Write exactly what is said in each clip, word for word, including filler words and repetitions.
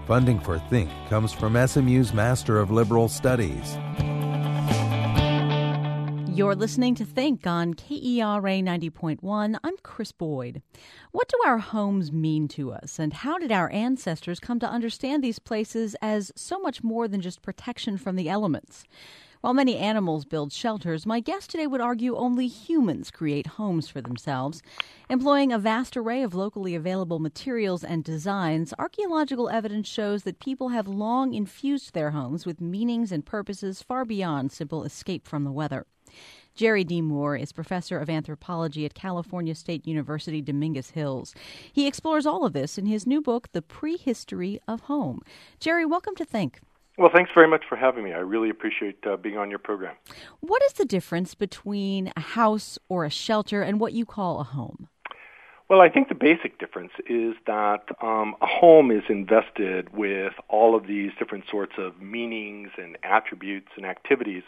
Funding for Think comes from S M U's Master of Liberal Studies. You're listening to Think on K E R A ninety point one. I'm Chris Boyd. What do our homes mean to us, and how did our ancestors come to understand these places as so much more than just protection from the elements? While many animals build shelters, my guest today would argue only humans create homes for themselves. Employing a vast array of locally available materials and designs, archaeological evidence shows that people have long infused their homes with meanings and purposes far beyond simple escape from the weather. Jerry D. Moore is professor of anthropology at California State University, Dominguez Hills. He explores all of this in his new book, The Prehistory of Home. Jerry, welcome to Think. Well, thanks very much for having me. I really appreciate uh, being on your program. What is the difference between a house or a shelter and what you call a home? Well, I think the basic difference is that um, a home is invested with all of these different sorts of meanings and attributes and activities,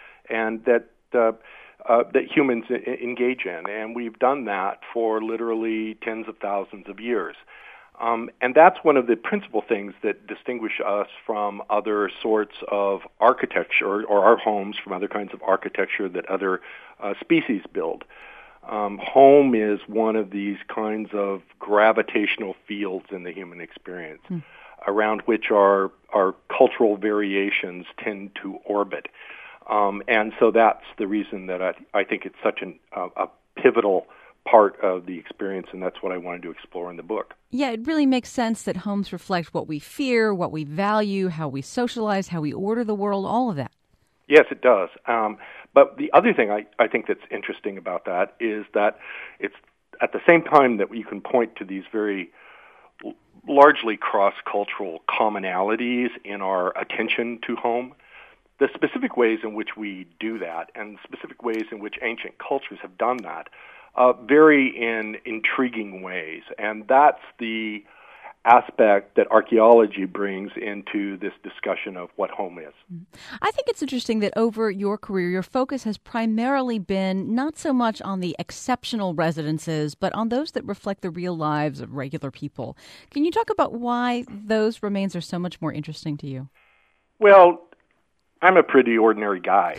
and that uh, uh, that humans I- engage in. And we've done that for literally tens of thousands of years. Um, and that's one of the principal things that distinguish us from other sorts of architecture, or our homes from other kinds of architecture that other uh, species build. Um, home is one of these kinds of gravitational fields in the human experience, hmm. around which our, our cultural variations tend to orbit. Um, and so that's the reason that I, I think it's such an, uh, a pivotal part of the experience, and that's what I wanted to explore in the book. Yeah, it really makes sense that homes reflect what we fear, what we value, how we socialize, how we order the world, all of that. Yes, it does. Um, but the other thing I, I think that's interesting about that is that it's at the same time that you can point to these very l- largely cross-cultural commonalities in our attention to home, the specific ways in which we do that and specific ways in which ancient cultures have done that Uh, vary in intriguing ways, and that's the aspect that archaeology brings into this discussion of what home is. I think it's interesting that over your career, your focus has primarily been not so much on the exceptional residences, but on those that reflect the real lives of regular people. Can you talk about why those remains are so much more interesting to you? Well, I'm a pretty ordinary guy,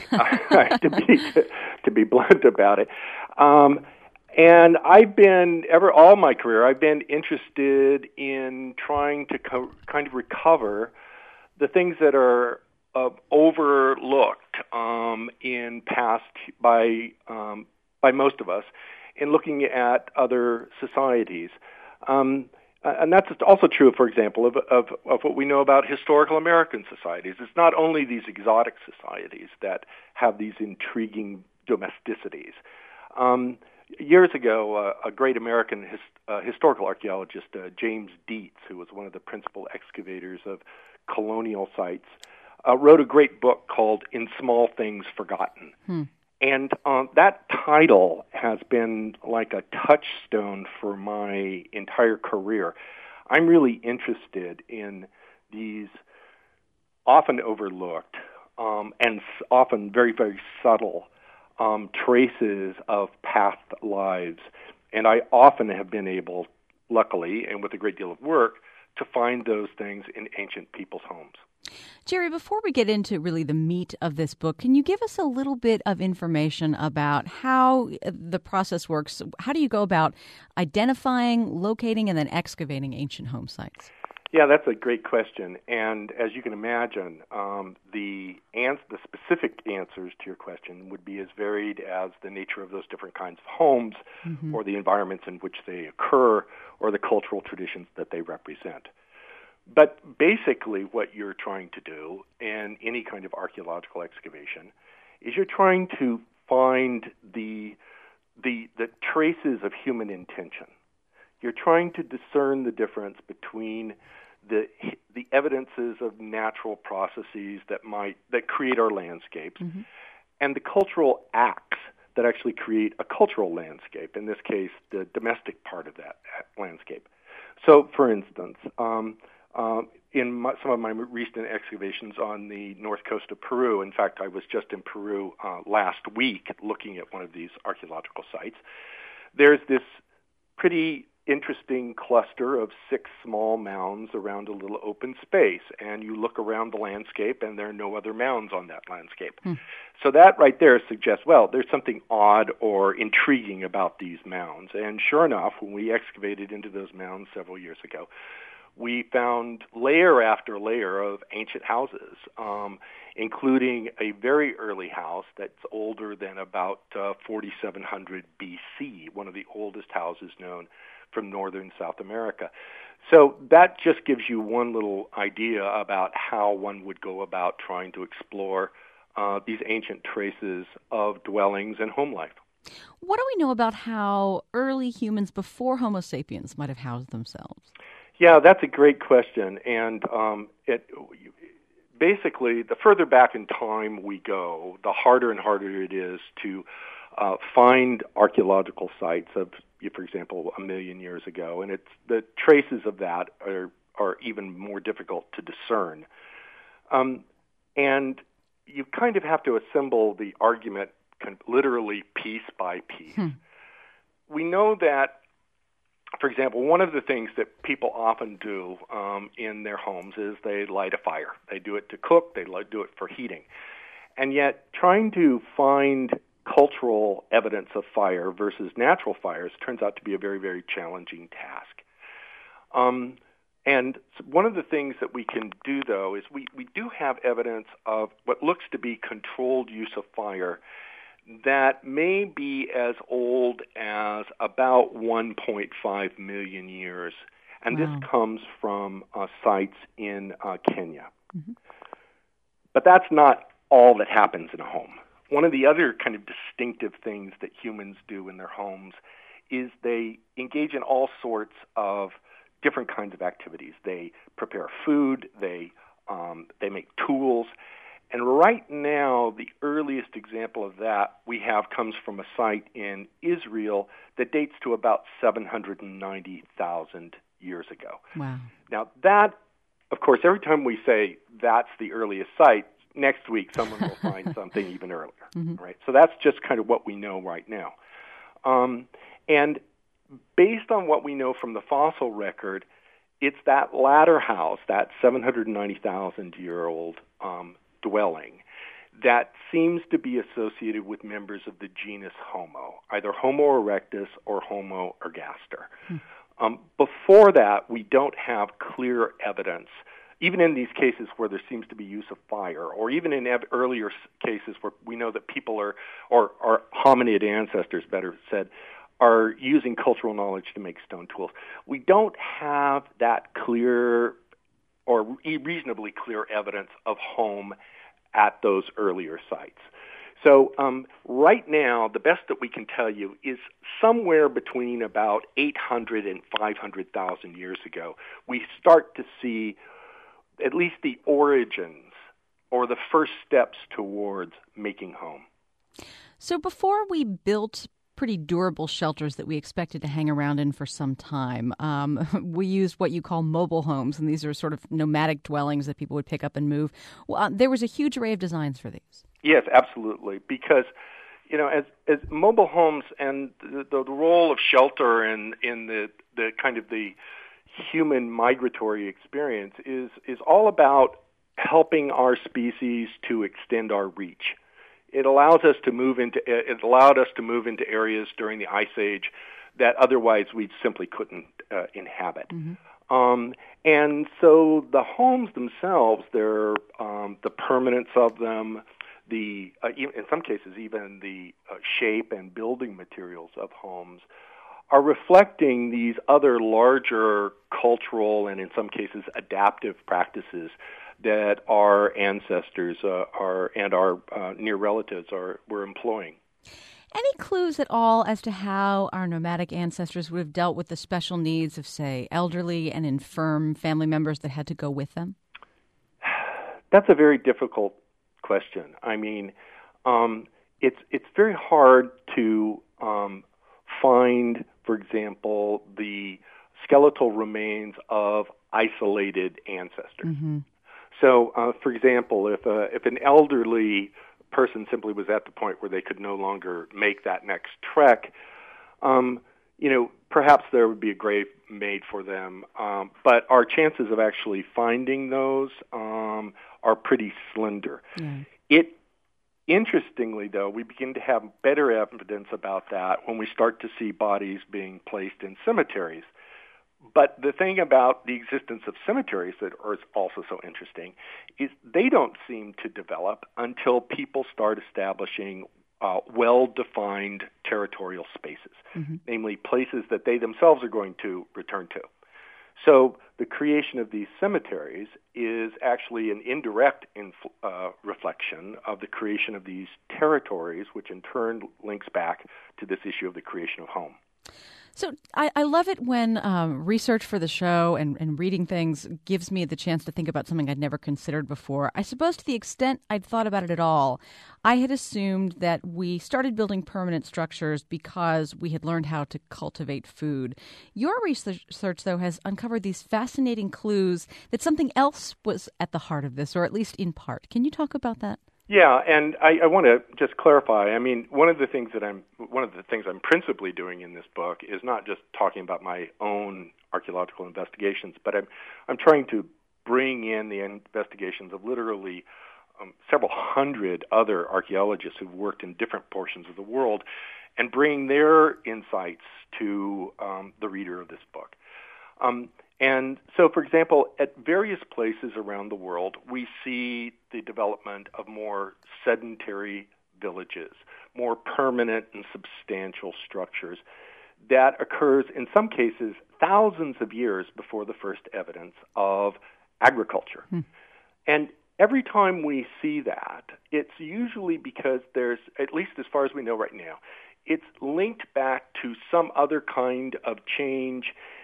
to be to, to be blunt about it. Um, And I've been, ever all my career, I've been interested in trying to co- kind of recover the things that are uh, overlooked um, in past by um, by most of us in looking at other societies. Um, and that's also true, for example, of, of, of what we know about historical American societies. It's not only these exotic societies that have these intriguing domesticities. Um, Years ago, uh, a great American his, uh, historical archaeologist, uh, James Dietz, who was one of the principal excavators of colonial sites, uh, wrote a great book called In Small Things Forgotten. Hmm. And uh, that title has been like a touchstone for my entire career. I'm really interested in these often overlooked um, and often very, very subtle Um, traces of past lives. And I often have been able, luckily, and with a great deal of work, to find those things in ancient people's homes. Jerry, before we get into really the meat of this book, can you give us a little bit of information about how the process works? How do you go about identifying, locating, and then excavating ancient home sites? Yeah, that's a great question. And as you can imagine, um, the ans- the specific answers to your question would be as varied as the nature of those different kinds of homes, mm-hmm. or the environments in which they occur, or the cultural traditions that they represent. But basically what you're trying to do in any kind of archaeological excavation is you're trying to find the the the traces of human intention. You're trying to discern the difference between the the evidences of natural processes that might that create our landscapes, mm-hmm. and the cultural acts that actually create a cultural landscape. In this case, the domestic part of that landscape. So, for instance, um, um, in my, some of my recent excavations on the north coast of Peru, in fact, I was just in Peru uh, last week looking at one of these archaeological sites. There's this pretty interesting cluster of six small mounds around a little open space, and you look around the landscape and there are no other mounds on that landscape. Hmm. So that right there suggests, well, there's something odd or intriguing about these mounds. And sure enough, when we excavated into those mounds several years ago, we found layer after layer of ancient houses, um, including a very early house that's older than about uh, forty-seven hundred B C, one of the oldest houses known from northern South America. So that just gives you one little idea about how one would go about trying to explore uh, these ancient traces of dwellings and home life. What do we know about how early humans before Homo sapiens might have housed themselves? Yeah, that's a great question. And um, it basically, the further back in time we go, the harder and harder it is to uh, find archaeological sites of, for example, a million years ago. And it's the traces of that are, are even more difficult to discern. Um, and you kind of have to assemble the argument literally piece by piece. Hmm. We know that, for example, one of the things that people often do um, in their homes is they light a fire. They do it to cook, they do it for heating. And yet trying to find cultural evidence of fire versus natural fires turns out to be a very, very challenging task. Um, and one of the things that we can do, though, is we, we do have evidence of what looks to be controlled use of fire that may be as old as about one point five million years. And wow. This comes from uh, sites in uh, Kenya. Mm-hmm. But that's not all that happens in a home. One of the other kind of distinctive things that humans do in their homes is they engage in all sorts of different kinds of activities. They prepare food, they um, they make tools. And right now, the earliest example of that we have comes from a site in Israel that dates to about seven hundred ninety thousand years ago. Wow. Now, that, of course, every time we say that's the earliest site, next week someone will find something even earlier, mm-hmm. right? So that's just kind of what we know right now. Um, and based on what we know from the fossil record, it's that latter house, that seven hundred ninety thousand year old um dwelling, that seems to be associated with members of the genus Homo, either Homo erectus or Homo ergaster. Hmm. Um, before that, we don't have clear evidence, even in these cases where there seems to be use of fire, or even in ev- earlier cases where we know that people are, or our hominid ancestors, better said, are using cultural knowledge to make stone tools. We don't have that clear or reasonably clear evidence of home at those earlier sites. So um, right now, the best that we can tell you is somewhere between about eight hundred and five hundred thousand years ago, we start to see at least the origins or the first steps towards making home. So before we built pretty durable shelters that we expected to hang around in for some time, Um, we used what you call mobile homes, and these are sort of nomadic dwellings that people would pick up and move. Well, uh, there was a huge array of designs for these. Yes, absolutely, because you know, as as mobile homes and the, the, the role of shelter in in the the kind of the human migratory experience is is all about helping our species to extend our reach. It allows us to move into. It allowed us to move into areas during the Ice Age that otherwise we simply couldn't uh, inhabit. Mm-hmm. Um, and so the homes themselves, they're um, the permanence of them, the uh, in some cases even the uh, shape and building materials of homes, are reflecting these other larger cultural and in some cases adaptive practices that our ancestors uh, are and our uh, near relatives are were employing. Any clues at all as to how our nomadic ancestors would have dealt with the special needs of, say, elderly and infirm family members that had to go with them? That's a very difficult question. I mean, um, it's it's very hard to um, find, for example, the skeletal remains of isolated ancestors. Mm-hmm. So, uh, for example, if uh, if an elderly person simply was at the point where they could no longer make that next trek, um, you know, perhaps there would be a grave made for them, um, but our chances of actually finding those um, are pretty slender. Yeah. It Interestingly, though, we begin to have better evidence about that when we start to see bodies being placed in cemeteries. But the thing about the existence of cemeteries that is also so interesting is they don't seem to develop until people start establishing uh, well-defined territorial spaces, mm-hmm. namely places that they themselves are going to return to. So the creation of these cemeteries is actually an indirect infl- uh, reflection of the creation of these territories, which in turn links back to this issue of the creation of home. So I, I love it when um, research for the show and, and reading things gives me the chance to think about something I'd never considered before. I suppose to the extent I'd thought about it at all, I had assumed that we started building permanent structures because we had learned how to cultivate food. Your research, though, has uncovered these fascinating clues that something else was at the heart of this, or at least in part. Can you talk about that? Yeah, and I, I want to just clarify. I mean, one of the things that I'm one of the things I'm principally doing in this book is not just talking about my own archaeological investigations, but I'm I'm trying to bring in the investigations of literally um, several hundred other archaeologists who've worked in different portions of the world, and bring their insights to um, the reader of this book. Um, And so, for example, at various places around the world, we see the development of more sedentary villages, more permanent and substantial structures that occurs, in some cases, thousands of years before the first evidence of agriculture. Hmm. And every time we see that, it's usually because there's, at least as far as we know right now, it's linked back to some other kind of change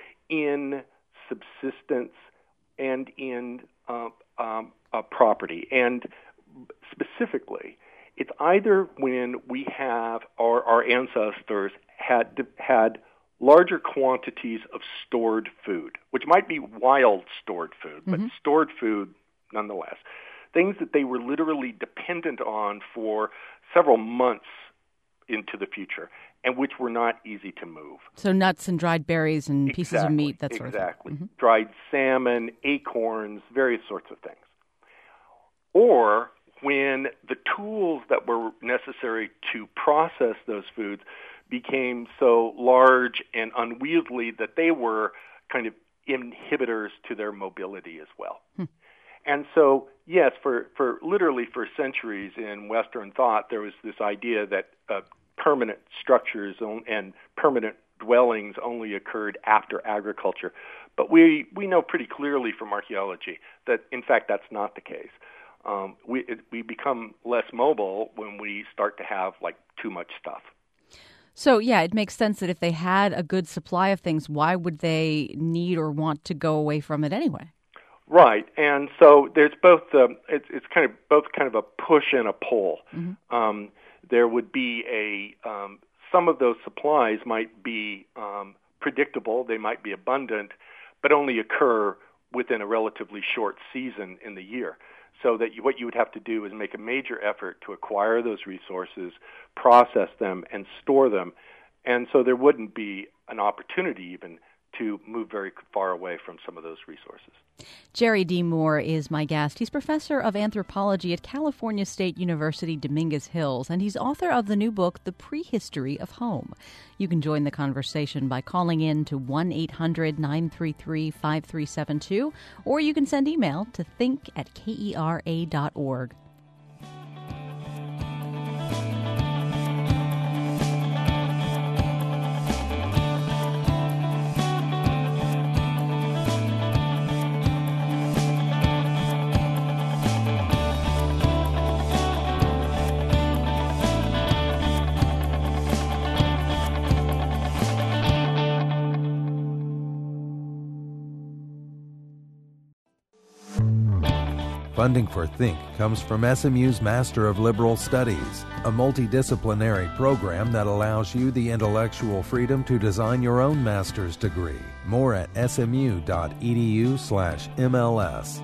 in subsistence and in uh, um, uh, property. And specifically, it's either when we have, or our ancestors had had larger quantities of stored food, which might be wild stored food, but mm-hmm. stored food nonetheless, things that they were literally dependent on for several months into the future, and which were not easy to move. So nuts and dried berries and exactly, pieces of meat, that sort exactly. of thing. Exactly. Mm-hmm. Dried salmon, acorns, various sorts of things. Or when the tools that were necessary to process those foods became so large and unwieldy that they were kind of inhibitors to their mobility as well. Hmm. And so, yes, for, for literally for centuries in Western thought, there was this idea that uh, permanent structures and permanent dwellings only occurred after agriculture. But we, we know pretty clearly from archaeology that, in fact, that's not the case. Um, we, it, we become less mobile when we start to have, like, too much stuff. So, yeah, it makes sense that if they had a good supply of things, why would they need or want to go away from it anyway? Right, and so there's both. Um, it's, it's kind of both kind of a push and a pull. Mm-hmm. Um, there would be a um, some of those supplies might be um, predictable. They might be abundant, but only occur within a relatively short season in the year. So that you, what you would have to do is make a major effort to acquire those resources, process them, and store them, and so there wouldn't be an opportunity even to move very far away from some of those resources. Jerry D. Moore is my guest. He's professor of anthropology at California State University, Dominguez Hills, and he's author of the new book, The Prehistory of Home. You can join the conversation by calling in to one eight hundred nine three three five three seven two, or you can send email to think at kera dot org. Funding for Think comes from S M U's Master of Liberal Studies, a multidisciplinary program that allows you the intellectual freedom to design your own master's degree. More at smu.edu slash MLS.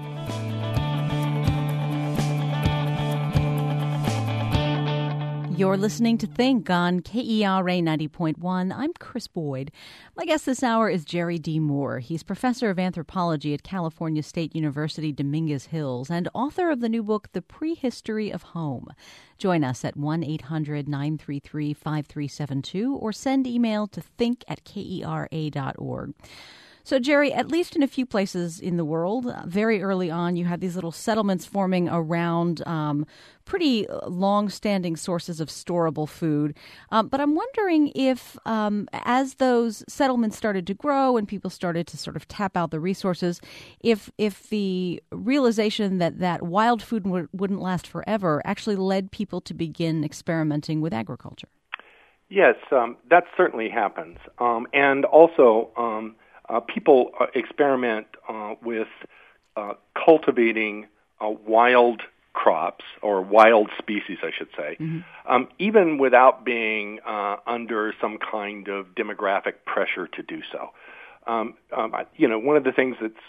You're listening to Think on K E R A ninety point one. I'm Chris Boyd. My guest this hour is Jerry D. Moore. He's professor of anthropology at California State University, Dominguez Hills, and author of the new book, The Prehistory of Home. Join us at one eight hundred nine three three five three seven two or send email to think at K E R A dot org. So, Jerry, at least in a few places in the world, uh, very early on, you had these little settlements forming around um, pretty long-standing sources of storable food. Um, but I'm wondering if, um, as those settlements started to grow and people started to sort of tap out the resources, if if the realization that, that wild food w- wouldn't last forever actually led people to begin experimenting with agriculture. Yes, um, that certainly happens. Um, and also... Um, Uh, people uh, experiment uh, with uh, cultivating uh, wild crops, or wild species, I should say, mm-hmm. um, even without being uh, under some kind of demographic pressure to do so. Um, um, you know, one of the things that's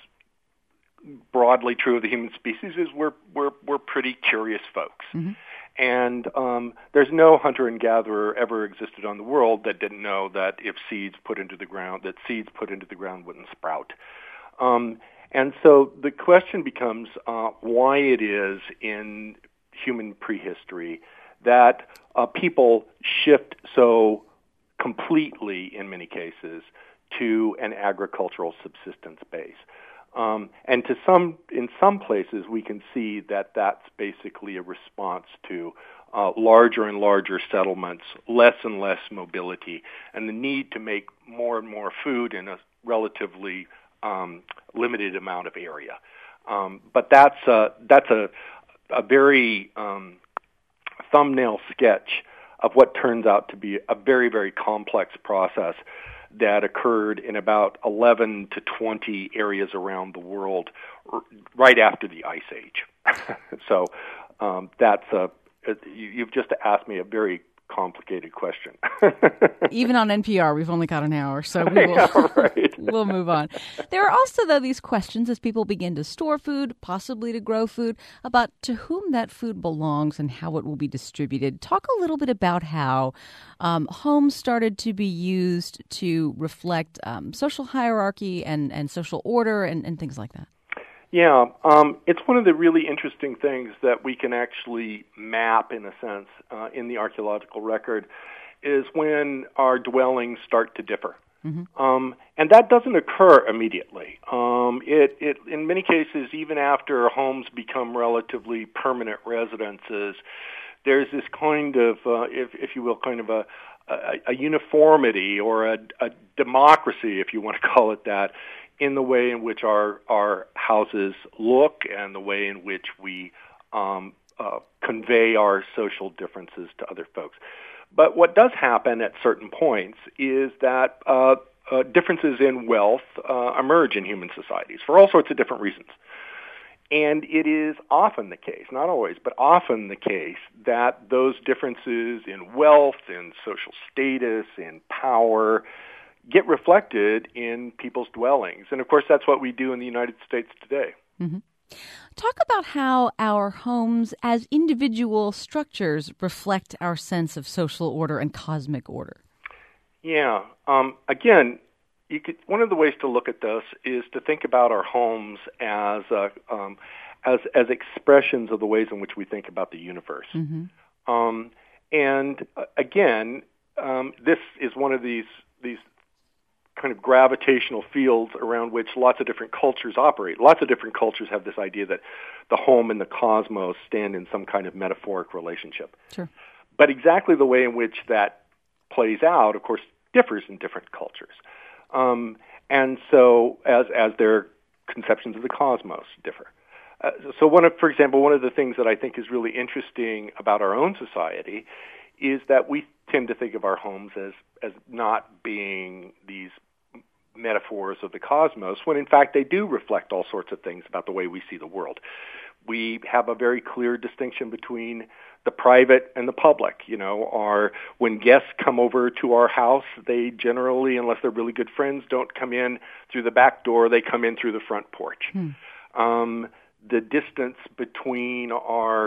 broadly true of the human species is we're we're we're pretty curious folks. Mm-hmm. And um, there's no hunter and gatherer ever existed on the world that didn't know that if seeds put into the ground, that seeds put into the ground wouldn't sprout. Um, and so the question becomes uh, why it is in human prehistory that uh, people shift so completely, in many cases, to an agricultural subsistence base. Um, and to some, in some places, we can see that that's basically a response to uh, larger and larger settlements, less and less mobility, and the need to make more and more food in a relatively um, limited amount of area. Um, but that's a, that's a, a very um, thumbnail sketch of what turns out to be a very, very complex process that occurred in about eleven to twenty areas around the world r- right after the Ice Age. so um, that's a, you, you've just asked me a very complicated question. Even on N P R, we've only got an hour, so we will, yeah, right. we'll move on. There are also, though, these questions as people begin to store food, possibly to grow food, about to whom that food belongs and how it will be distributed. Talk a little bit about how um, homes started to be used to reflect um, social hierarchy and, and social order and, and things like that. Yeah, um, it's one of the really interesting things that we can actually map, in a sense, uh, in the archaeological record, is when our dwellings start to differ. Mm-hmm. Um, and that doesn't occur immediately. Um, it, it, in many cases, even after homes become relatively permanent residences, there's this kind of, uh, if, if you will, kind of a, a, a uniformity or a, a democracy, if you want to call it that, in the way in which our, our houses look and the way in which we um, uh, convey our social differences to other folks. But what does happen at certain points is that uh, uh, differences in wealth uh, emerge in human societies for all sorts of different reasons. And it is often the case, not always, but often the case, that those differences in wealth, in social status, in power, get reflected in people's dwellings. And, of course, that's what we do in the United States today. Mm-hmm. Talk about how our homes as individual structures reflect our sense of social order and cosmic order. Yeah. Um, again, you could, one of the ways to look at this is to think about our homes as uh, um, as as expressions of the ways in which we think about the universe. Mm-hmm. Um, and, uh, again, um, this is one of these these kind of gravitational fields around which lots of different cultures operate. Lots of different cultures have this idea that the home and the cosmos stand in some kind of metaphoric relationship. Sure. But exactly the way in which that plays out, of course, differs in different cultures. Um, and so as as their conceptions of the cosmos differ. Uh, so one of, for example, one of the things that I think is really interesting about our own society is that we tend to think of our homes as, as not being these metaphors of the cosmos, when in fact they do reflect all sorts of things about the way we see the world. We have a very clear distinction between the private and the public. You know, our, when guests come over to our house, they generally, unless they're really good friends, don't come in through the back door, they come in through the front porch. Hmm. Um, the distance between our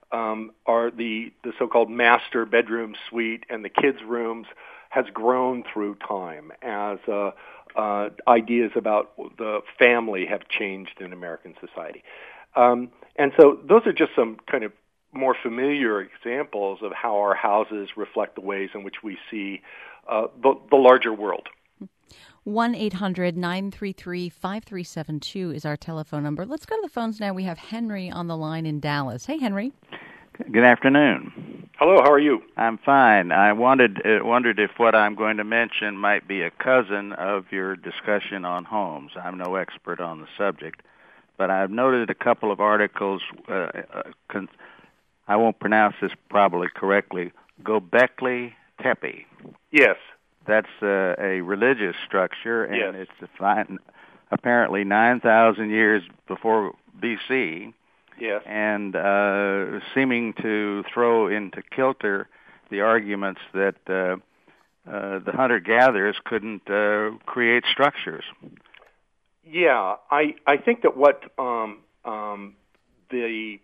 um, are the, the so-called master bedroom suite and the kids' rooms has grown through time as uh, uh, ideas about the family have changed in American society. Um, and so those are just some kind of more familiar examples of how our houses reflect the ways in which we see uh, the, the larger world. one eight hundred nine three three five three seven two is our telephone number. Let's go to the phones now. We have Henry on the line in Dallas. Hey, Henry. Good afternoon. Hello, how are you? I'm fine. I wanted uh, wondered if what I'm going to mention might be a cousin of your discussion on homes. I'm no expert on the subject, but I've noted a couple of articles. Uh, uh, con- I won't pronounce this probably correctly. Göbekli Tepe. Yes. That's uh, a religious structure, and yes. it's defined, apparently nine thousand years before B C, yes. and uh, seeming to throw into kilter the arguments that uh, uh, the hunter-gatherers couldn't uh, create structures. Yeah, I, I think that what um, um, the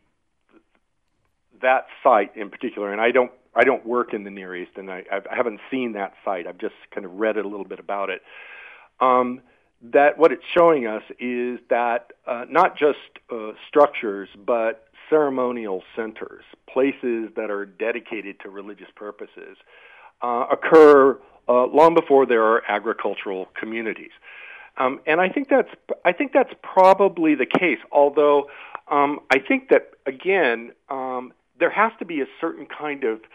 that site in particular, and I don't I don't work in the Near East, and I, I haven't seen that site. I've just kind of read a little bit about it. Um, that what it's showing us is that uh, not just uh, structures, but ceremonial centers, places that are dedicated to religious purposes, uh, occur uh, long before there are agricultural communities. Um, and I think that's I think that's probably the case. Although um, I think that again. Um, There has to be a certain kind of,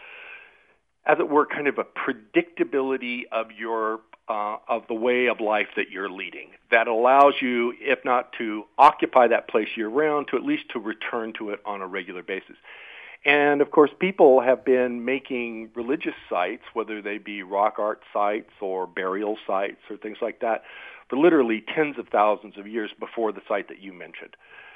as it were, kind of a predictability of your uh, of the way of life that you're leading that allows you, if not to occupy that place year-round, to at least to return to it on a regular basis. And of course, people have been making religious sites, whether they be rock art sites or burial sites or things like that, for literally tens of thousands of years before the site that you mentioned.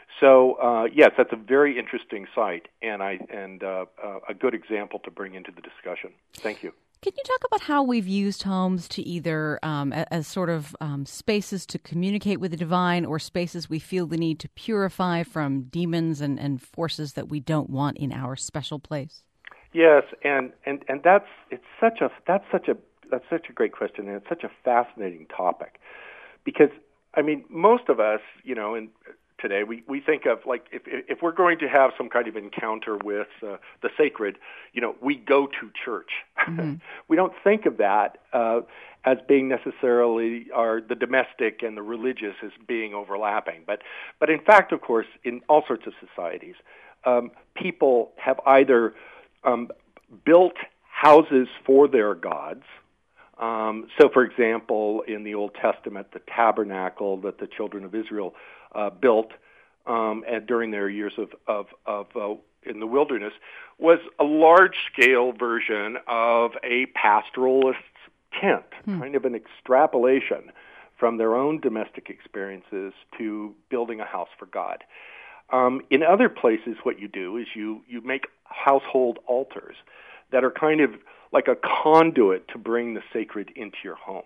So uh, yes, that's a very interesting site, and I and uh, uh, a good example to bring into the discussion. Thank you. Can you talk about how we've used homes to either um, as sort of um, spaces to communicate with the divine, or spaces we feel the need to purify from demons and, and forces that we don't want in our special place? Yes, and, and, and that's it's such a that's such a that's such a great question, and it's such a fascinating topic, because I mean most of us, you know, in today, we, we think of, like, if if we're going to have some kind of encounter with uh, the sacred, you know, we go to church. Mm-hmm. We don't think of that uh, as being necessarily our, the domestic and the religious as being overlapping. But, but in fact, of course, in all sorts of societies, um, people have either um, built houses for their gods. Um, so, for example, in the Old Testament, the tabernacle that the children of Israel uh, built um, and during their years of, of, of uh, in the wilderness was a large-scale version of a pastoralist's tent, hmm. kind of an extrapolation from their own domestic experiences to building a house for God. Um, in other places, what you do is you, you make household altars that are kind of like a conduit to bring the sacred into your home.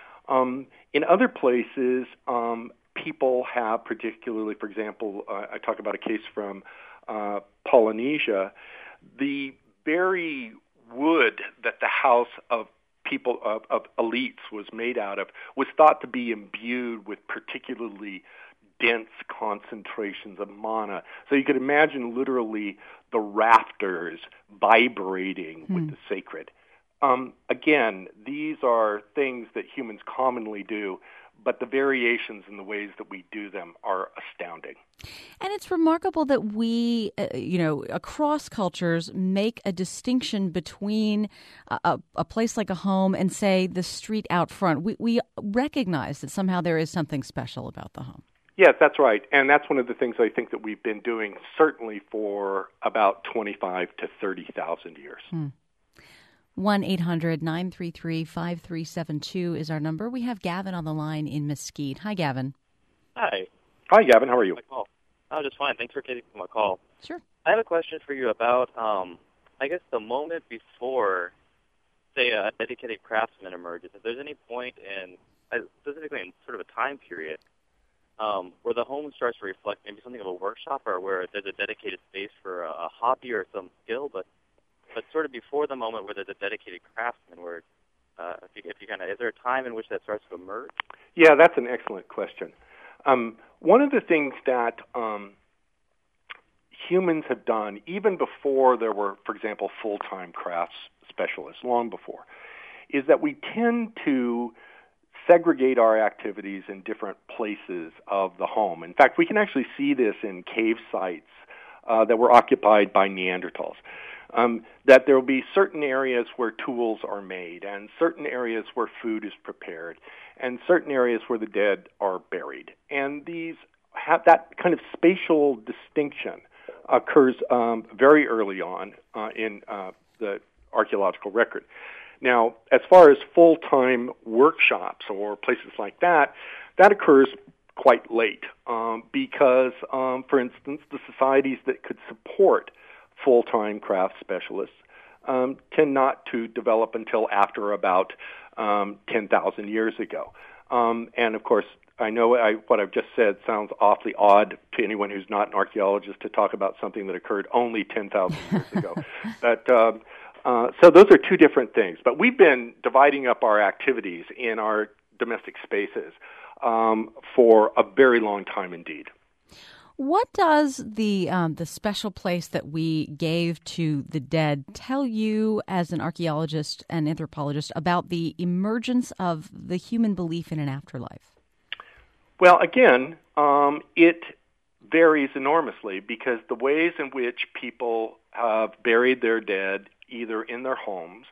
Um, in other places, um, people have, particularly, for example, uh, I talk about a case from uh, Polynesia, the very wood that the house of people, of, of elites was made out of, was thought to be imbued with particularly dense concentrations of mana. So you could imagine literally the rafters vibrating hmm. with the sacred. Um, again, these are things that humans commonly do, but the variations in the ways that we do them are astounding. And it's remarkable that we, uh, you know, across cultures make a distinction between a, a place like a home and, say, the street out front. We, we recognize that somehow there is something special about the home. Yes, that's right. And that's one of the things I think that we've been doing certainly for about twenty-five to thirty thousand years. Hmm. one eight hundred nine three three five three seven two is our number. We have Gavin on the line in Mesquite. Hi, Gavin. Hi. Hi, Gavin. How are you? My call. Oh, just fine. Thanks for taking my call. Sure. I have a question for you about, um, I guess, the moment before, say, a dedicated craftsman emerges. If there's any point in, specifically in sort of a time period, um, where the home starts to reflect maybe something of a workshop, or where there's a dedicated space for a, a hobby or some skill, but but sort of before the moment where there's a dedicated craftsman, where uh, if you, if you kind of, is there a time in which that starts to emerge? Yeah, that's an excellent question. Um, one of the things that um, humans have done, even before there were, for example, full-time crafts specialists, long before, is that we tend to segregate our activities in different places of the home. In fact, we can actually see this in cave sites uh, that were occupied by Neanderthals. Um, that there will be certain areas where tools are made, and certain areas where food is prepared, and certain areas where the dead are buried. And these have that kind of spatial distinction occurs um, very early on uh, in uh, the archaeological record. Now, as far as full-time workshops or places like that, that occurs quite late um, because, um, for instance, the societies that could support full-time craft specialists um, tend not to develop until after about um, ten thousand years ago. Um, and, of course, I know I, what I've just said sounds awfully odd to anyone who's not an archaeologist to talk about something that occurred only ten thousand years ago. But um, uh, so those are two different things. But we've been dividing up our activities in our domestic spaces um, for a very long time indeed. What does the um, the special place that we gave to the dead tell you as an archaeologist and anthropologist about the emergence of the human belief in an afterlife? Well, again, um, it varies enormously because the ways in which people have buried their dead, either in their homes,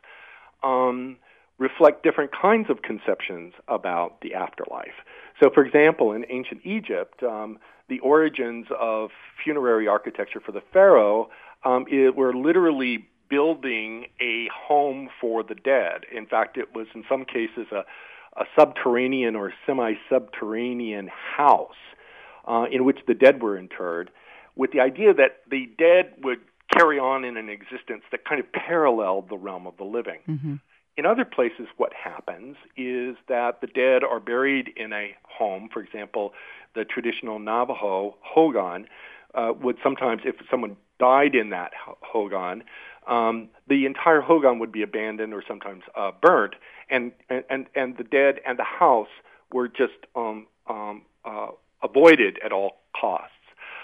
um, reflect different kinds of conceptions about the afterlife. So, for example, in ancient Egypt, um, the origins of funerary architecture for the pharaoh um, it, were literally building a home for the dead. In fact, it was in some cases a, a subterranean or semi-subterranean house uh, in which the dead were interred, with the idea that the dead would carry on in an existence that kind of paralleled the realm of the living. Mm-hmm. In other places, what happens is that the dead are buried in a home. For example, the traditional Navajo hogan uh, would sometimes, if someone died in that hogan, um, the entire hogan would be abandoned or sometimes uh, burnt, and, and and the dead and the house were just um, um, uh, avoided at all costs.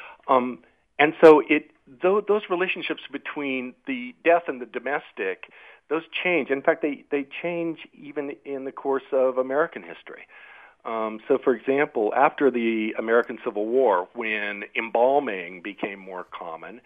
Um, and so it th- those relationships between the death and the domestic, those change. In fact, they, they change even in the course of American history. Um, so, for example, after the American Civil War, when embalming became more common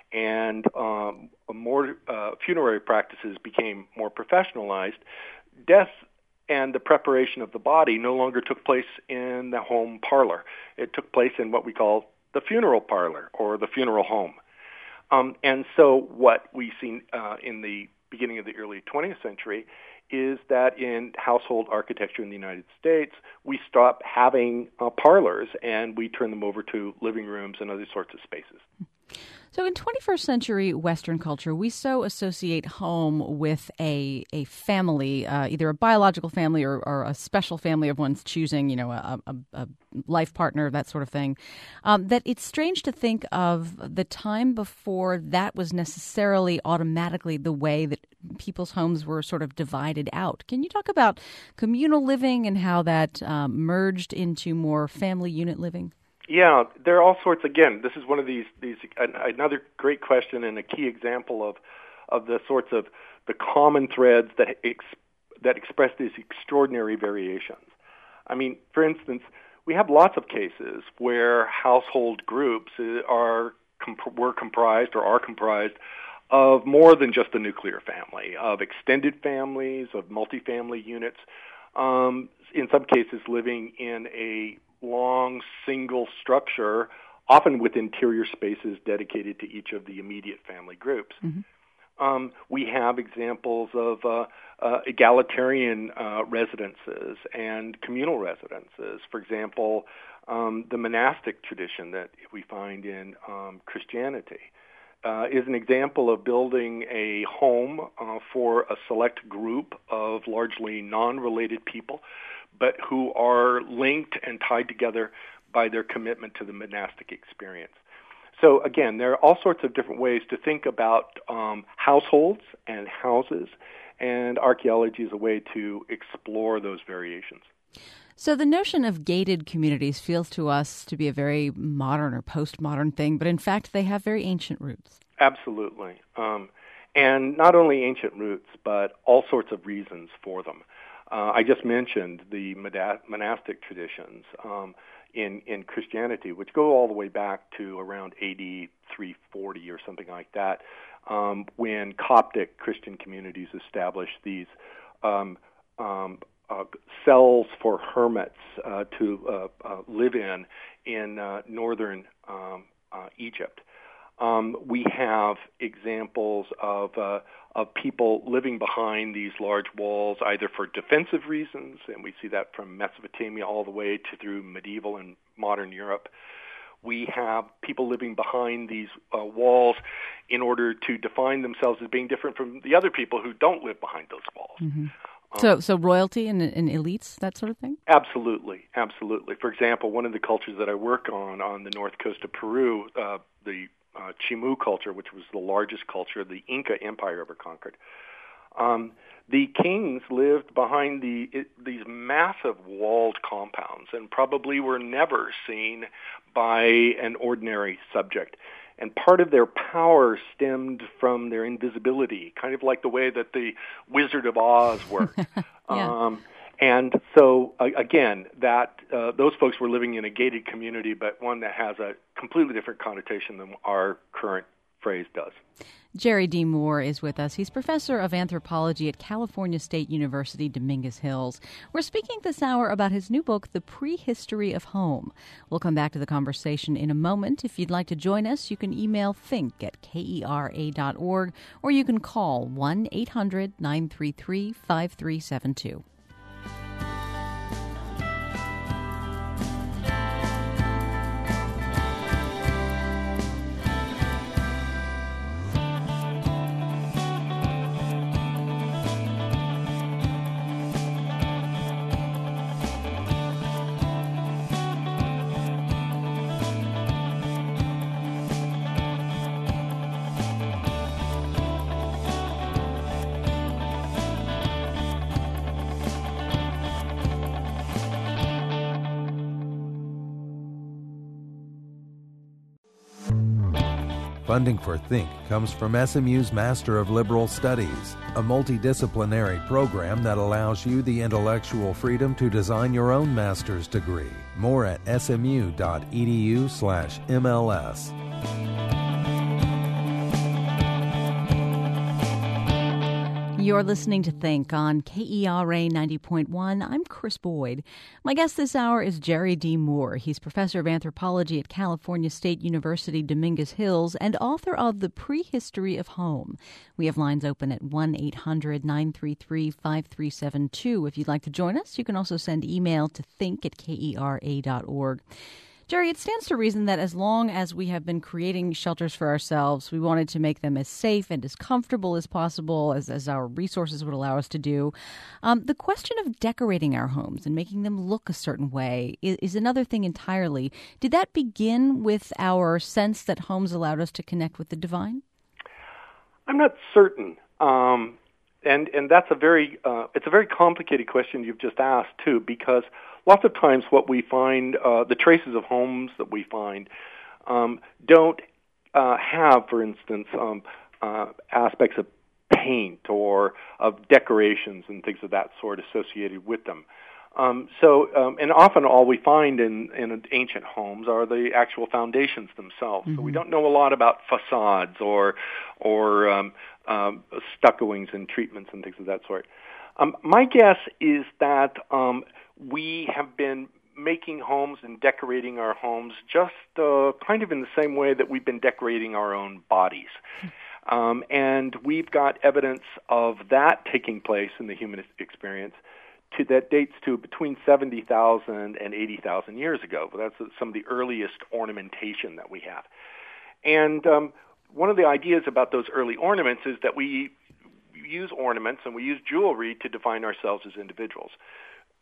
and um, more uh, funerary practices became more professionalized, death and the preparation of the body no longer took place in the home parlor. It took place in what we call the funeral parlor or the funeral home. Um, and so what we see uh, in the beginning of the early twentieth century is that in household architecture in the United States, we stop having uh, parlors and we turn them over to living rooms and other sorts of spaces. So in twenty-first century Western culture, we so associate home with a a family, uh, either a biological family or, or a special family of one's choosing, you know, a, a, a life partner, that sort of thing, um, that it's strange to think of the time before that was necessarily automatically the way that people's homes were sort of divided out. Can you talk about communal living and how that um, merged into more family unit living? Yeah, there are all sorts. Again, this is one of these these another great question and a key example of of the sorts of the common threads that ex, that express these extraordinary variations. I mean, for instance, we have lots of cases where household groups are were comprised or are comprised of more than just the nuclear family, of extended families, of multifamily units. Um, in some cases, living in a long single structure, often with interior spaces dedicated to each of the immediate family groups. Mm-hmm. Um, we have examples of uh, uh, egalitarian uh, residences and communal residences. For example, um, the monastic tradition that we find in um, Christianity uh, is an example of building a home uh, for a select group of largely non-related people, but who are linked and tied together by their commitment to the monastic experience. So again, there are all sorts of different ways to think about um, households and houses, and archaeology is a way to explore those variations. So the notion of gated communities feels to us to be a very modern or postmodern thing, but in fact they have very ancient roots. Absolutely. Um, and not only ancient roots, but all sorts of reasons for them. Uh, I just mentioned the monastic traditions um, in, in Christianity, which go all the way back to around A D three forty or something like that, um, when Coptic Christian communities established these um, um, uh, cells for hermits uh, to uh, uh, live in in uh, northern um, uh, Egypt. Um, we have examples of uh, of people living behind these large walls, either for defensive reasons, and we see that from Mesopotamia all the way to through medieval and modern Europe. We have people living behind these uh, walls in order to define themselves as being different from the other people who don't live behind those walls. Mm-hmm. Um, so, so royalty and, and elites, that sort of thing? Absolutely, absolutely. For example, one of the cultures that I work on on the north coast of Peru, uh, the Uh, Chimu culture, which was the largest culture the Inca Empire ever conquered. Um, the kings lived behind the it, these massive walled compounds and probably were never seen by an ordinary subject. And part of their power stemmed from their invisibility, kind of like the way that the Wizard of Oz worked. yeah. um, And so, uh, again, that uh, those folks were living in a gated community, but one that has a completely different connotation than our current phrase does. Jerry D. Moore is with us. He's professor of anthropology at California State University, Dominguez Hills. We're speaking this hour about his new book, The Prehistory of Home. We'll come back to the conversation in a moment. If you'd like to join us, you can email think at K E R A dot org, or you can call one eight hundred nine three three five three seven two. Funding for Think comes from S M U's Master of Liberal Studies, a multidisciplinary program that allows you the intellectual freedom to design your own master's degree. More at smu.edu slash MLS. You're listening to Think on K E R A ninety point one. I'm Chris Boyd. My guest this hour is Jerry D. Moore. He's professor of anthropology at California State University, Dominguez Hills, and author of The Prehistory of Home. We have lines open at one eight hundred nine three three five three seven two. If you'd like to join us, you can also send email to think at K E R A dot org. Jerry, it stands to reason that as long as we have been creating shelters for ourselves, we wanted to make them as safe and as comfortable as possible, as, as our resources would allow us to do. Um, the question of decorating our homes and making them look a certain way is, is another thing entirely. Did that begin with our sense that homes allowed us to connect with the divine? I'm not certain. Um, and, and that's a very, uh, it's a very complicated question you've just asked, too, because lots of times what we find, uh, the traces of homes that we find, um, don't uh, have, for instance, um, uh, aspects of paint or of decorations and things of that sort associated with them. Um, so, um, and often all we find in, in ancient homes are the actual foundations themselves. Mm-hmm. So we don't know a lot about facades or or um, um, stuccoings and treatments and things of that sort. Um, my guess is that um, we have been making homes and decorating our homes just uh, kind of in the same way that we've been decorating our own bodies. Um, and we've got evidence of that taking place in the human experience to, that dates to between seventy thousand and eighty thousand years ago. But that's some of the earliest ornamentation that we have. And um, one of the ideas about those early ornaments is that we use ornaments and we use jewelry to define ourselves as individuals.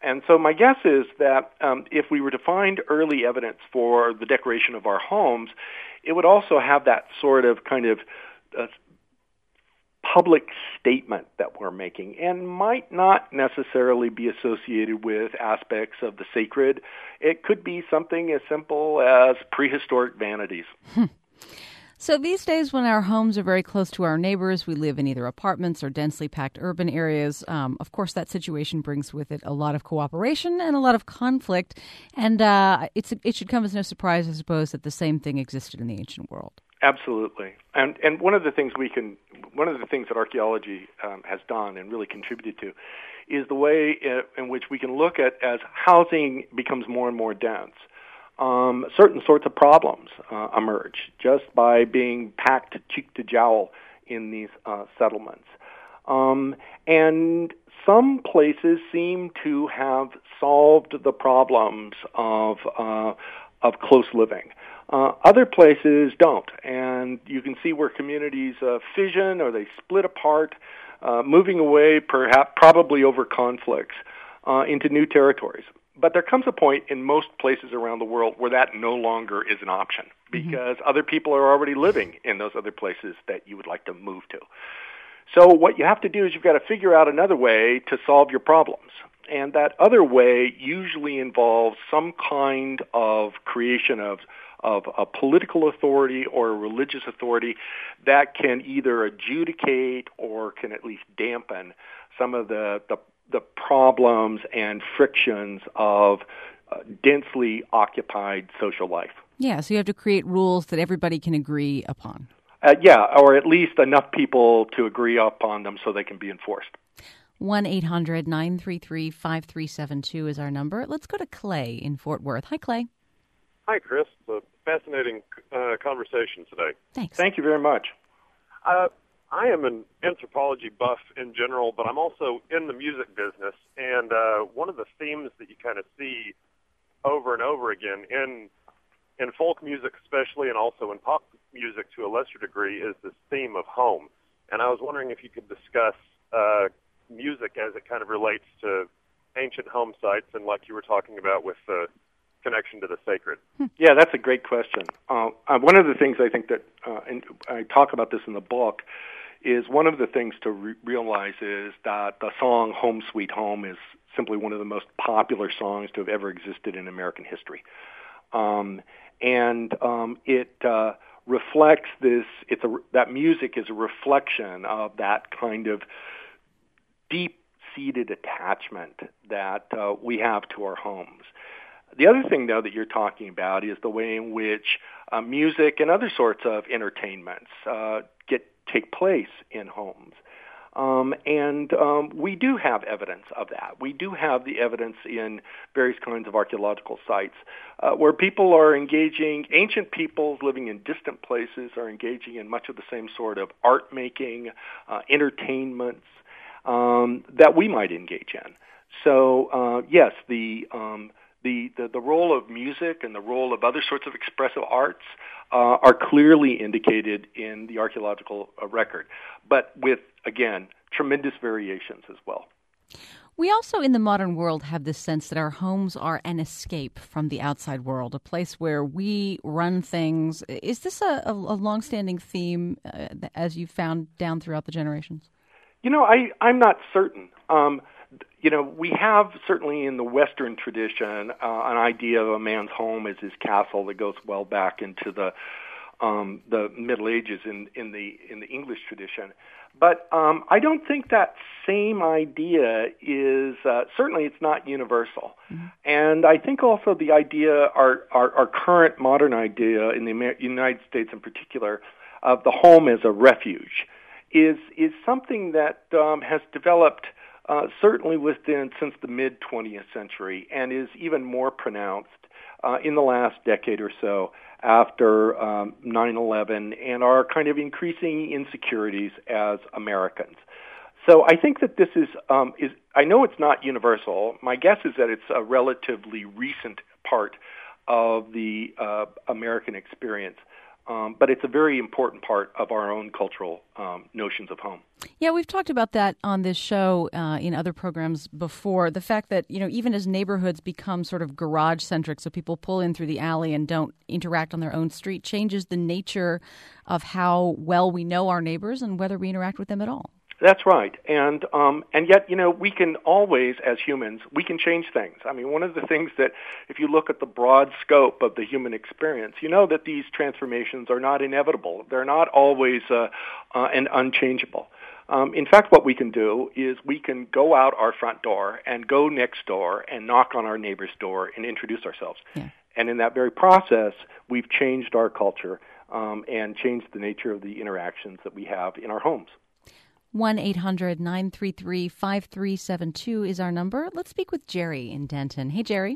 And so my guess is that um, if we were to find early evidence for the decoration of our homes, it would also have that sort of kind of uh, public statement that we're making, and might not necessarily be associated with aspects of the sacred. It could be something as simple as prehistoric vanities. Hmm. So these days, when our homes are very close to our neighbors, we live in either apartments or densely packed urban areas. Um, of course, that situation brings with it a lot of cooperation and a lot of conflict. And uh, it's it should come as no surprise, I suppose, that the same thing existed in the ancient world. Absolutely, and and one of the things we can, one of the things that archaeology um, has done and really contributed to, is the way in, in which we can look at as housing becomes more and more dense. Um, certain sorts of problems uh, emerge just by being packed cheek to jowl in these uh, settlements. Um, and some places seem to have solved the problems of uh, of close living. Uh, other places don't, and you can see where communities uh, fission or they split apart, uh, moving away perhaps probably over conflicts uh, into new territories. But there comes a point in most places around the world where that no longer is an option because mm-hmm. other people are already living in those other places that you would like to move to. So what you have to do is you've got to figure out another way to solve your problems. And that other way usually involves some kind of creation of of a political authority or a religious authority that can either adjudicate or can at least dampen some of the the the problems and frictions of uh, densely occupied social life. Yeah, so you have to create rules that everybody can agree upon. Uh, yeah, or at least enough people to agree upon them so they can be enforced. one eight hundred nine three three five three seven two is our number. Let's go to Clay in Fort Worth. Hi, Clay. Hi, Chris. It's a fascinating uh, conversation today. Thanks. Thank you very much. Uh, I am an anthropology buff in general, but I'm also in the music business, and uh, one of the themes that you kind of see over and over again in in folk music especially, and also in pop music to a lesser degree, is this theme of home. And I was wondering if you could discuss uh, music as it kind of relates to ancient home sites, and like you were talking about with the connection to the sacred. Yeah, that's a great question. Uh, uh, one of the things I think that, uh, and I talk about this in the book, is one of the things to re- realize is that the song Home Sweet Home is simply one of the most popular songs to have ever existed in American history. Um, and um, it uh, reflects this, it's a, that music is a reflection of that kind of deep-seated attachment that uh, we have to our homes. The other thing, though, that you're talking about is the way in which uh, music and other sorts of entertainments uh, get take place in homes. Um, and um, we do have evidence of that. We do have the evidence in various kinds of archaeological sites uh, where people are engaging, ancient peoples living in distant places are engaging in much of the same sort of art making, uh, entertainments um, that we might engage in. So, uh, yes, the... Um, The, the, the role of music and the role of other sorts of expressive arts uh, are clearly indicated in the archaeological uh, record, but with, again, tremendous variations as well. We also, in the modern world, have this sense that our homes are an escape from the outside world, a place where we run things. Is this a, a, a longstanding theme, uh, as you've found down throughout the generations? You know, I, I'm not certain. Um, You know, we have certainly in the Western tradition uh, an idea of a man's home as his castle that goes well back into the um, the Middle Ages in, in the in the English tradition. But um, I don't think that same idea is uh, certainly it's not universal. Mm-hmm. And I think also the idea, our, our our current modern idea in the Amer- United States in particular, of the home as a refuge, is is something that um, has developed. Uh, certainly within since the mid-twentieth century, and is even more pronounced uh, in the last decade or so after um, nine eleven and our kind of increasing insecurities as Americans. So I think that this is, um, is I know it's not universal. My guess is that it's a relatively recent part of the uh, American experience. Um, but it's a very important part of our own cultural um, notions of home. Yeah, we've talked about that on this show uh, in other programs before. The fact that, you know, even as neighborhoods become sort of garage-centric, so people pull in through the alley and don't interact on their own street, changes the nature of how well we know our neighbors and whether we interact with them at all. That's right. And um, and yet, you know, we can always, as humans, we can change things. I mean, one of the things that, if you look at the broad scope of the human experience, you know that these transformations are not inevitable. They're not always uh, uh, and unchangeable. Um, in fact, what we can do is we can go out our front door and go next door and knock on our neighbor's door and introduce ourselves. Yeah. And in that very process, we've changed our culture um, and changed the nature of the interactions that we have in our homes. one eight hundred nine three three five three seven two is our number. Let's speak with Jerry in Denton. Hey, Jerry.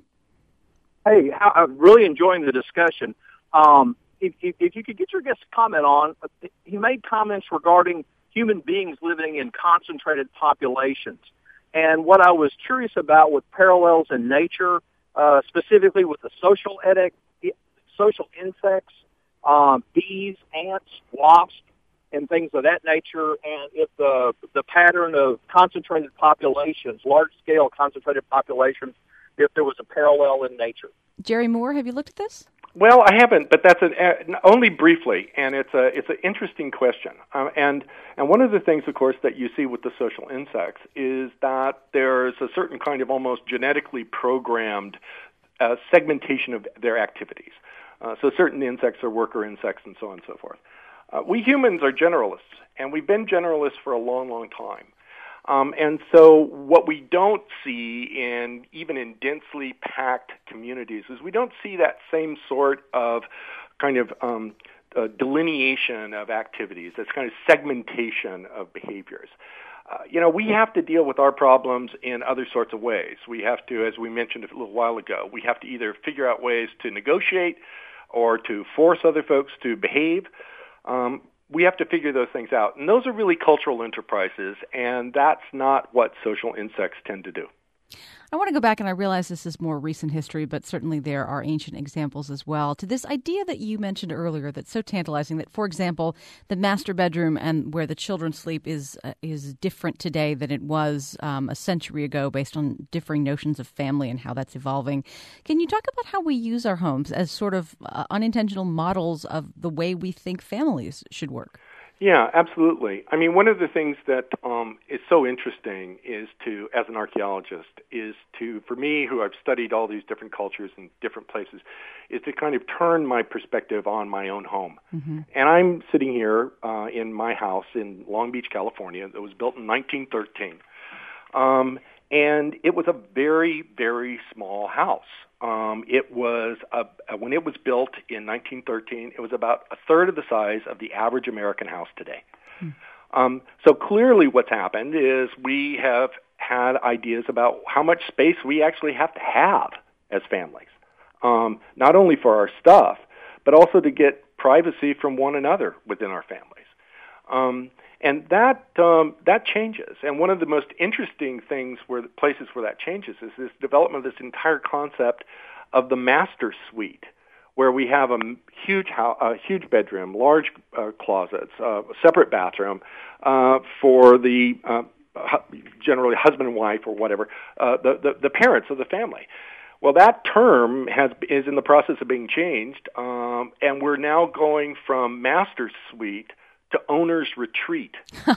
Hey, I'm really enjoying the discussion. Um, if, if, if you could get your guest to comment on, he made comments regarding human beings living in concentrated populations. And what I was curious about with parallels in nature, uh, specifically with the social edic, social insects, um, bees, ants, wasps, and things of that nature, and if the the pattern of concentrated populations, large-scale concentrated populations, if there was a parallel in nature. Jerry Moore, have you looked at this? Well, I haven't, but that's an, uh, only briefly, and it's a it's an interesting question. Uh, and and one of the things, of course, that you see with the social insects is that there's a certain kind of almost genetically programmed uh, segmentation of their activities. Uh, so certain insects are worker insects, and so on and so forth. Uh, we humans are generalists, and we've been generalists for a long, long time. Um, and so what we don't see in even in densely packed communities is we don't see that same sort of kind of um, uh, delineation of activities, this kind of segmentation of behaviors. Uh, you know, we have to deal with our problems in other sorts of ways. We have to, as we mentioned a little while ago, we have to either figure out ways to negotiate or to force other folks to behave. Um, we have to figure those things out. And those are really cultural enterprises, and that's not what social insects tend to do. I want to go back, and I realize this is more recent history, but certainly there are ancient examples as well, to this idea that you mentioned earlier that's so tantalizing that, for example, the master bedroom and where the children sleep is uh, is different today than it was um, a century ago based on differing notions of family and how that's evolving. Can you talk about how we use our homes as sort of uh, unintentional models of the way we think families should work? Yeah, absolutely. I mean, one of the things that um, is so interesting is to, as an archaeologist, is to, for me, who I've studied all these different cultures and different places, is to kind of turn my perspective on my own home. Mm-hmm. And I'm sitting here uh, in my house in Long Beach, California, that was built in nineteen thirteen. Um, and it was a very, very small house. Um, it was a, when it was built in nineteen thirteen, it was about a third of the size of the average American house today. Hmm. Um, so clearly what's happened is we have had ideas about how much space we actually have to have as families, um, not only for our stuff, but also to get privacy from one another within our families. Um, and that um, that changes. And one of the most interesting things, where the places where that changes, is this development of this entire concept of the master suite, where we have a huge house, a huge bedroom, large uh, closets, uh, a separate bathroom uh, for the uh, generally husband and wife or whatever, uh, the, the the parents of the family. Well, that term has is in the process of being changed, um, and we're now going from master suite to owner's retreat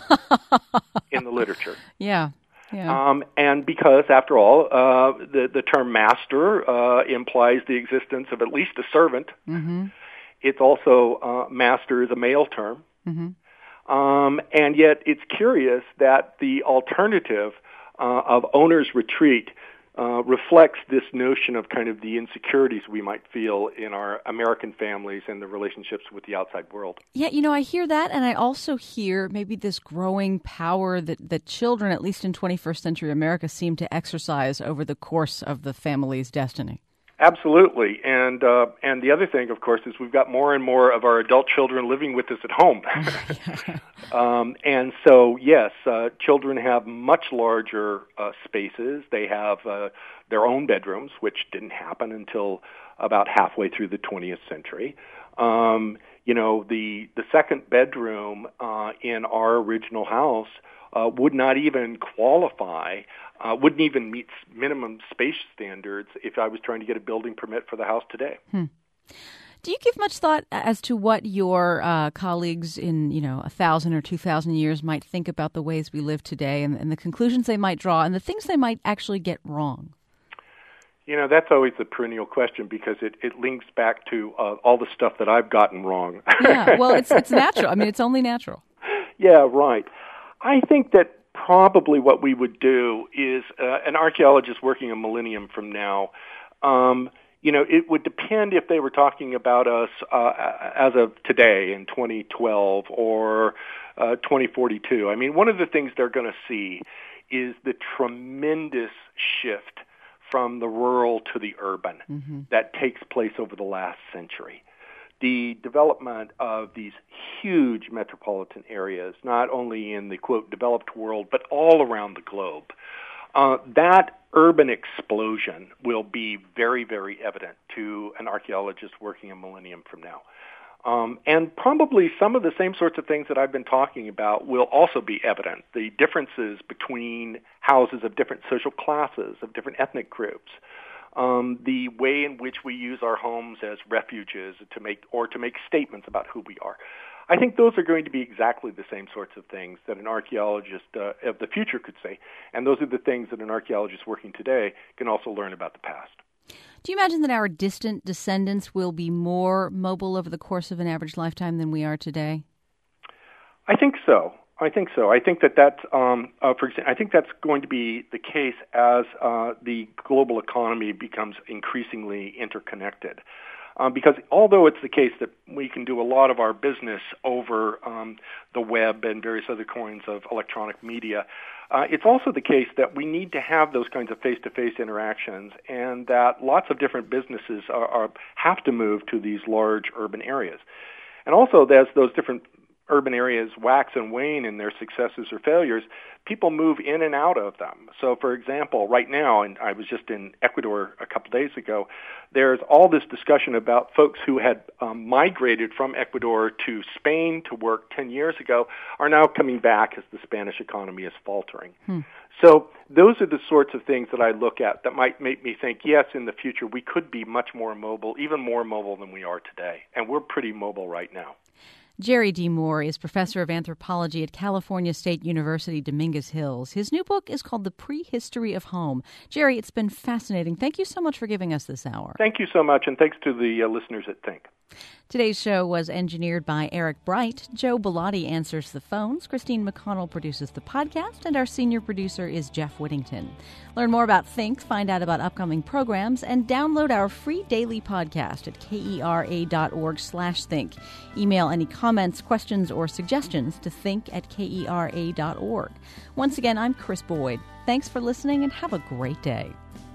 in the literature. Yeah, yeah. Um, and because, after all, uh, the, the term master uh, implies the existence of at least a servant. Mm-hmm. It's also, uh, master is a male term. Mm-hmm. Um, and yet it's curious that the alternative uh, of owner's retreat Uh, reflects this notion of kind of the insecurities we might feel in our American families and the relationships with the outside world. Yeah, you know, I hear that, and I also hear maybe this growing power that, that children, at least in twenty-first century America, seem to exercise over the course of the family's destiny. Absolutely. And uh, and the other thing, of course, is we've got more and more of our adult children living with us at home. um, and so, yes, uh, children have much larger uh, spaces. They have uh, their own bedrooms, which didn't happen until about halfway through the twentieth century. Um, you know, the the second bedroom uh, in our original house uh, would not even qualify, uh, wouldn't even meet minimum space standards if I was trying to get a building permit for the house today. Hmm. Do you give much thought as to what your uh, colleagues in, you know, a thousand or two thousand years might think about the ways we live today, and, and the conclusions they might draw, and the things they might actually get wrong? You know, that's always the perennial question, because it, it links back to uh, all the stuff that I've gotten wrong. Yeah, well, it's it's natural. I mean, it's only natural. Yeah, right. I think that probably what we would do is uh, an archaeologist working a millennium from now, um, you know, it would depend if they were talking about us uh, as of today in twenty twelve or uh, twenty forty-two. I mean, one of the things they're going to see is the tremendous shift from the rural to the urban mm-hmm. that takes place over the last century. The development of these huge metropolitan areas, not only in the, quote, developed world, but all around the globe. Uh, that urban explosion will be very, very evident to an archaeologist working a millennium from now. Um, and probably some of the same sorts of things that I've been talking about will also be evident. The differences between houses of different social classes, of different ethnic groups, um, the way in which we use our homes as refuges to make or to make statements about who we are. I think those are going to be exactly the same sorts of things that an archaeologist uh, of the future could say, and those are the things that an archaeologist working today can also learn about the past. Do you imagine that our distant descendants will be more mobile over the course of an average lifetime than we are today? I think so. I think so. I think that that's, um, uh, for example, I think that's going to be the case as uh, the global economy becomes increasingly interconnected. Um, because although it's the case that we can do a lot of our business over um, the web and various other kinds of electronic media, uh, it's also the case that we need to have those kinds of face-to-face interactions, and that lots of different businesses are, are have to move to these large urban areas. And also, as those different urban areas wax and wane in their successes or failures, people move in and out of them. So, for example, right now, and I was just in Ecuador a couple days ago, there's all this discussion about folks who had um, migrated from Ecuador to Spain to work ten years ago are now coming back as the Spanish economy is faltering. Hmm. So those are the sorts of things that I look at that might make me think, yes, in the future we could be much more mobile, even more mobile than we are today. And we're pretty mobile right now. Jerry D. Moore is professor of anthropology at California State University, Dominguez Hills. His new book is called The Prehistory of Home. Jerry, it's been fascinating. Thank you so much for giving us this hour. Thank you so much, and thanks to the uh, listeners at Think. Today's show was engineered by Eric Bright. Joe Bellotti answers the phones. Christine McConnell produces the podcast, and our senior producer is Jeff Whittington. Learn more about Think, find out about upcoming programs, and download our free daily podcast at kera.org slash think. Email any comments, questions, or suggestions to think at kera.org. Once again, I'm Chris Boyd. Thanks for listening, and have a great day.